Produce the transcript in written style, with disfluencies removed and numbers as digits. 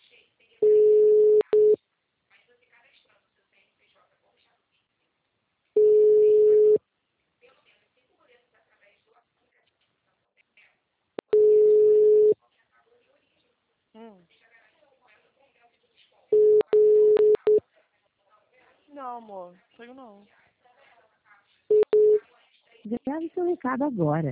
Não, amor. Saiu não. Grave seu recado agora.